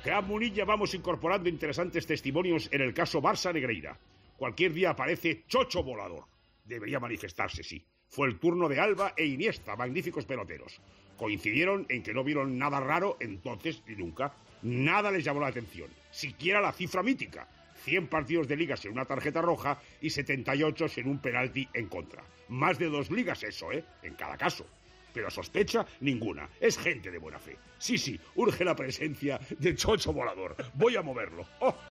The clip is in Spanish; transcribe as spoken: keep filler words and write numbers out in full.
A Munilla vamos incorporando interesantes testimonios en el caso Barça-Negreira. Cualquier día aparece Chocho Volador. Debería manifestarse, sí. Fue el turno de Alba e Iniesta, magníficos peloteros. Coincidieron en que no vieron nada raro entonces ni nunca. Nada les llamó la atención, siquiera la cifra mítica. cien partidos de ligas en una tarjeta roja y setenta y ocho en un penalti en contra. Más de dos ligas eso, ¿eh? En cada caso. Pero sospecha ninguna. Es gente de buena fe. Sí, sí, urge la presencia de Chocho Volador. Voy a moverlo. ¡Oh!